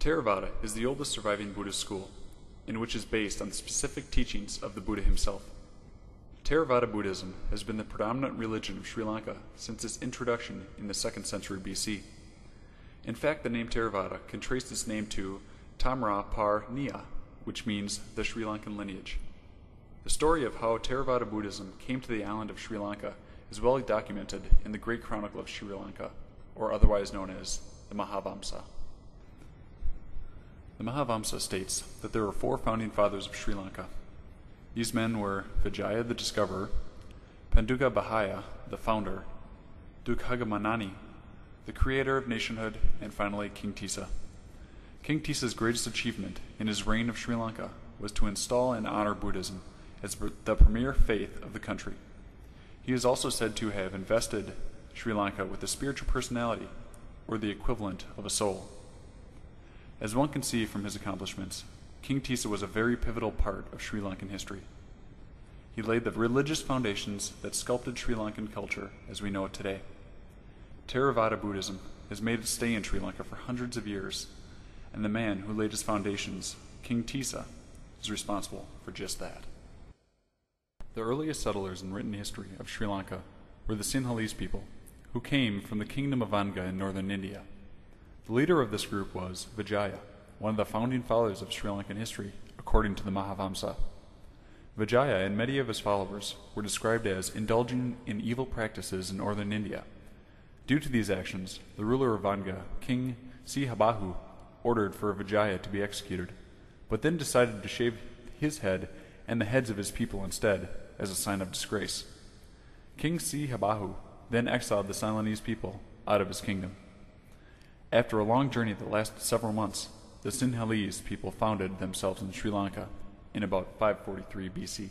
Theravada is the oldest surviving Buddhist school, and which is based on the specific teachings of the Buddha himself. Theravada Buddhism has been the predominant religion of Sri Lanka since its introduction in the 2nd century BC. In fact, the name Theravada can trace its name to Tamra Par Nia, which means the Sri Lankan lineage. The story of how Theravada Buddhism came to the island of Sri Lanka is well documented in the Great Chronicle of Sri Lanka, or otherwise known as the Mahavamsa. The Mahavamsa states that there were 4 founding fathers of Sri Lanka. These men were Vijaya the discoverer, Panduga Bahaya the founder, Dukhagamanani the creator of nationhood, and finally King Tissa. King Tissa's greatest achievement in his reign of Sri Lanka was to install and honor Buddhism as the premier faith of the country. He is also said to have invested Sri Lanka with a spiritual personality, or the equivalent of a soul. As one can see from his accomplishments, King Tissa was a very pivotal part of Sri Lankan history. He laid the religious foundations that sculpted Sri Lankan culture as we know it today. Theravada Buddhism has made its stay in Sri Lanka for hundreds of years, and the man who laid its foundations, King Tissa, is responsible for just that. The earliest settlers in written history of Sri Lanka were the Sinhalese people, who came from the kingdom of Anga in northern India. The leader of this group was Vijaya, one of the founding fathers of Sri Lankan history, according to the Mahavamsa. Vijaya and many of his followers were described as indulging in evil practices in northern India. Due to these actions, the ruler of Anga, King Sihabahu, ordered for Vijaya to be executed, but then decided to shave his head and the heads of his people instead, as a sign of disgrace. King Sihabahu then exiled the Ceylonese people out of his kingdom. After a long journey that lasted several months, the Sinhalese people founded themselves in Sri Lanka in about 543 BC.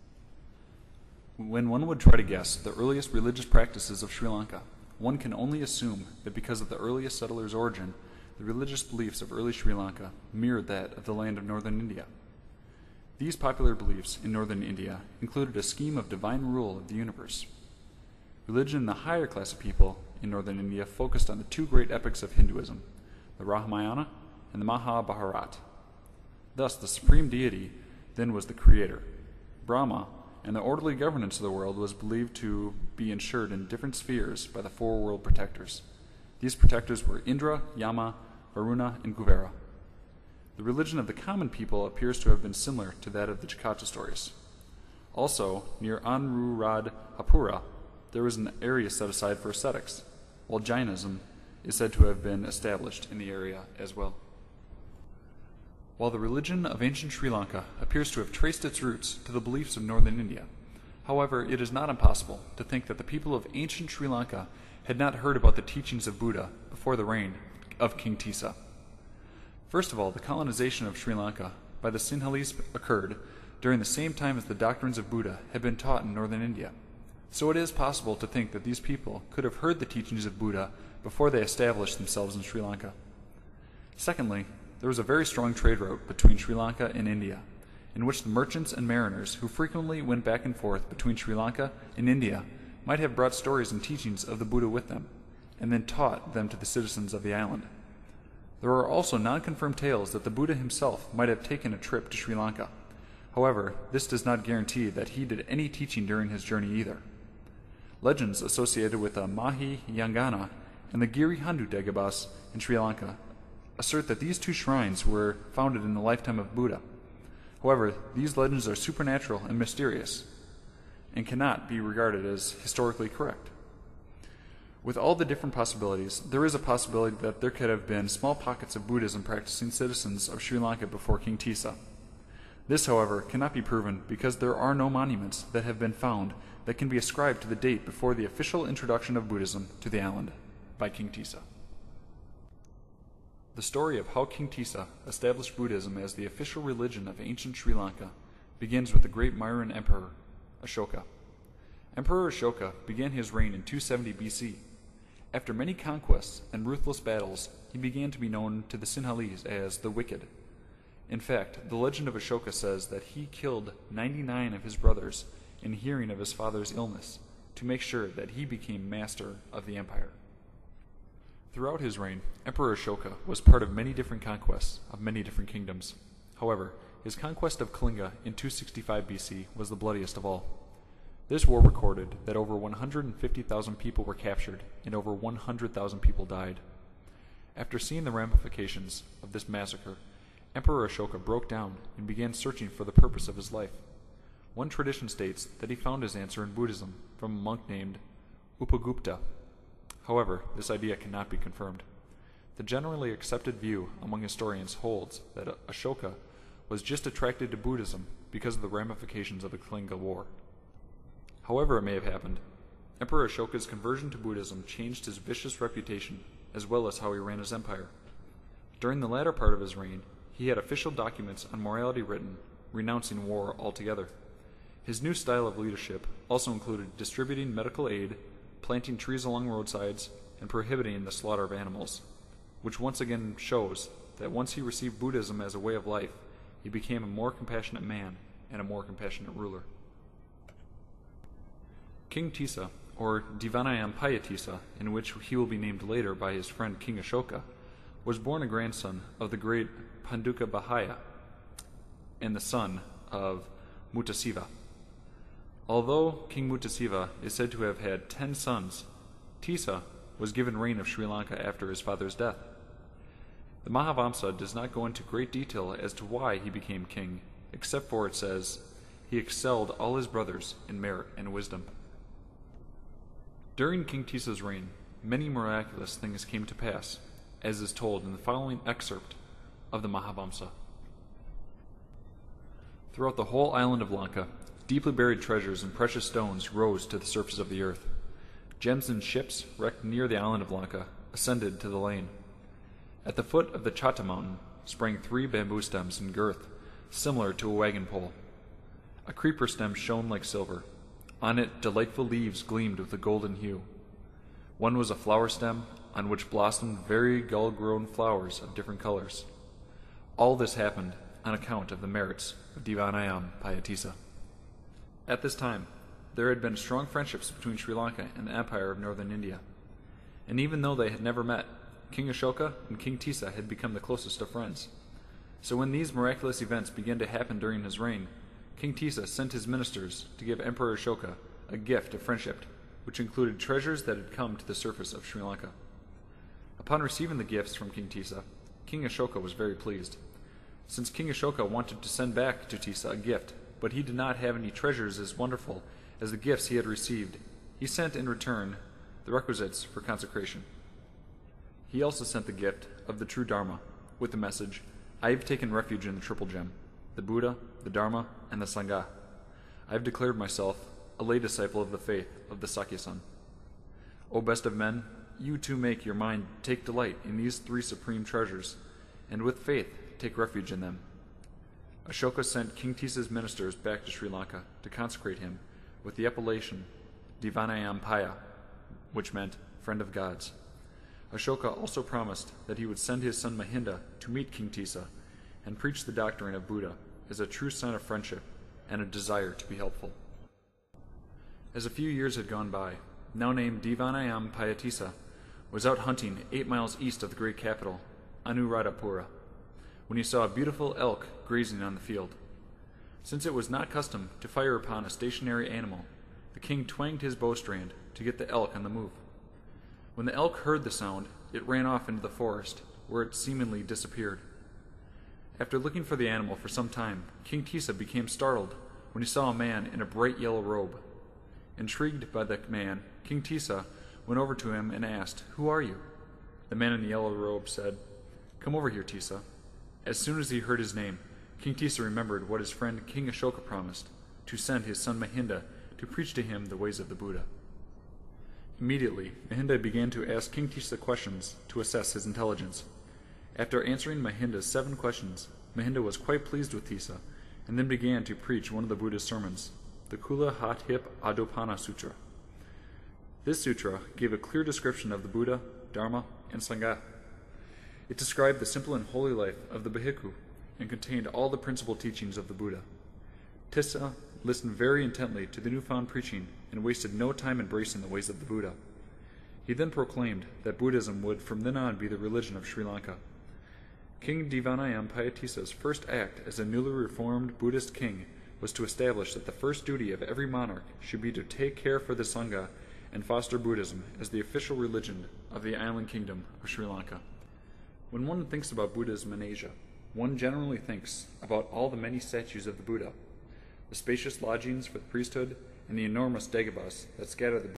When one would try to guess the earliest religious practices of Sri Lanka, one can only assume that because of the earliest settlers' origin, the religious beliefs of early Sri Lanka mirrored that of the land of northern India. These popular beliefs in northern India included a scheme of divine rule of the universe. Religion in the higher class of people in northern India focused on the 2 great epics of Hinduism, the Ramayana and the Mahabharata. Thus, the supreme deity then was the creator, Brahma, and the orderly governance of the world was believed to be ensured in different spheres by the 4 world protectors. These protectors were Indra, Yama, Varuna, and Kuvera. The religion of the common people appears to have been similar to that of the Jakarta stories. Also, near Anuradhapura, there was an area set aside for ascetics, while Jainism is said to have been established in the area as well. While the religion of ancient Sri Lanka appears to have traced its roots to the beliefs of northern India, however, it is not impossible to think that the people of ancient Sri Lanka had not heard about the teachings of Buddha before the reign of King Tissa. First of all, the colonization of Sri Lanka by the Sinhalese occurred during the same time as the doctrines of Buddha had been taught in northern India. So it is possible to think that these people could have heard the teachings of Buddha before they established themselves in Sri Lanka. Secondly, there was a very strong trade route between Sri Lanka and India, in which the merchants and mariners who frequently went back and forth between Sri Lanka and India might have brought stories and teachings of the Buddha with them, and then taught them to the citizens of the island. There are also non-confirmed tales that the Buddha himself might have taken a trip to Sri Lanka. However, this does not guarantee that he did any teaching during his journey either. Legends associated with the Mahi Yangana and the Giri Handu Dagobas in Sri Lanka assert that these 2 shrines were founded in the lifetime of Buddha. However, these legends are supernatural and mysterious, and cannot be regarded as historically correct. With all the different possibilities, there is a possibility that there could have been small pockets of Buddhism practicing citizens of Sri Lanka before King Tissa. This, however, cannot be proven because there are no monuments that have been found that can be ascribed to the date before the official introduction of Buddhism to the island by King Tissa. The story of how King Tissa established Buddhism as the official religion of ancient Sri Lanka begins with the great Mauryan Emperor, Ashoka. Emperor Ashoka began his reign in 270 BC. After many conquests and ruthless battles, he began to be known to the Sinhalese as the Wicked. In fact, the legend of Ashoka says that he killed 99 of his brothers in hearing of his father's illness to make sure that he became master of the empire. Throughout his reign, Emperor Ashoka was part of many different conquests of many different kingdoms. However, his conquest of Kalinga in 265 BC was the bloodiest of all. This war recorded that over 150,000 people were captured and over 100,000 people died. After seeing the ramifications of this massacre, Emperor Ashoka broke down and began searching for the purpose of his life. One tradition states that he found his answer in Buddhism from a monk named Upagupta. However, this idea cannot be confirmed. The generally accepted view among historians holds that Ashoka was just attracted to Buddhism because of the ramifications of the Kalinga War. However it may have happened, Emperor Ashoka's conversion to Buddhism changed his vicious reputation as well as how he ran his empire. During the latter part of his reign, he had official documents on morality written, renouncing war altogether. His new style of leadership also included distributing medical aid, planting trees along roadsides, and prohibiting the slaughter of animals, which once again shows that once he received Buddhism as a way of life, he became a more compassionate man and a more compassionate ruler. King Tissa, or Devanayam Tissa, in which he will be named later by his friend King Ashoka, was born a grandson of the great Panduka Bahaya and the son of Muttasiva. Although King Muttasiva is said to have had 10 sons, Tissa was given reign of Sri Lanka after his father's death. The Mahavamsa does not go into great detail as to why he became king, except for it says, he excelled all his brothers in merit and wisdom. During King Tissa's reign, many miraculous things came to pass, as is told in the following excerpt of the Mahavamsa. Throughout the whole island of Lanka, deeply buried treasures and precious stones rose to the surface of the earth. Gems and ships wrecked near the island of Lanka ascended to the lane. At the foot of the Chata mountain sprang 3 bamboo stems in girth, similar to a wagon pole. A creeper stem shone like silver. On it delightful leaves gleamed with a golden hue. One was a flower stem, on which blossomed very dull-grown flowers of different colors. All this happened on account of the merits of Devanayam Tissa. At this time, there had been strong friendships between Sri Lanka and the Empire of Northern India. And even though they had never met, King Ashoka and King Tissa had become the closest of friends. So when these miraculous events began to happen during his reign, King Tissa sent his ministers to give Emperor Ashoka a gift of friendship, which included treasures that had come to the surface of Sri Lanka. Upon receiving the gifts from King Tissa, King Ashoka was very pleased. Since King Ashoka wanted to send back to Tissa a gift, but he did not have any treasures as wonderful as the gifts he had received, he sent in return the requisites for consecration. He also sent the gift of the true Dharma, with the message, I have taken refuge in the Triple Gem, the Buddha, the Dharma, and the Sangha. I have declared myself a lay disciple of the faith of the Sakya-san. O best of men, you too make your mind take delight in these 3 supreme treasures, and with faith take refuge in them. Ashoka sent King Tissa's ministers back to Sri Lanka to consecrate him with the appellation Devanayam, which meant friend of gods. Ashoka also promised that he would send his son Mahinda to meet King Tissa and preach the doctrine of Buddha as a true sign of friendship and a desire to be helpful. As a few years had gone by, now named Devanayam Tissa was out hunting 8 miles east of the great capital, Anuradhapura, when he saw a beautiful elk grazing on the field. Since it was not custom to fire upon a stationary animal, the king twanged his bowstring to get the elk on the move. When the elk heard the sound, it ran off into the forest, where it seemingly disappeared. After looking for the animal for some time, King Tissa became startled when he saw a man in a bright yellow robe. Intrigued by the man, King Tissa went over to him and asked, Who are you? The man in the yellow robe said, Come over here, Tissa. As soon as he heard his name, King Tissa remembered what his friend King Ashoka promised, to send his son Mahinda to preach to him the ways of the Buddha. Immediately, Mahinda began to ask King Tissa questions to assess his intelligence. After answering Mahinda's 7 questions, Mahinda was quite pleased with Tissa, and then began to preach one of the Buddha's sermons, the Kula Hat Hip Adopana Sutra. This sutra gave a clear description of the Buddha, Dharma, and Sangha. It described the simple and holy life of the Bhikkhu and contained all the principal teachings of the Buddha. Tissa listened very intently to the newfound preaching and wasted no time embracing the ways of the Buddha. He then proclaimed that Buddhism would from then on be the religion of Sri Lanka. King Devanayam Payatisa's first act as a newly reformed Buddhist king was to establish that the first duty of every monarch should be to take care for the Sangha and foster Buddhism as the official religion of the island kingdom of Sri Lanka. When one thinks about Buddhism in Asia, one generally thinks about all the many statues of the Buddha, the spacious lodgings for the priesthood, and the enormous dagobas that scatter the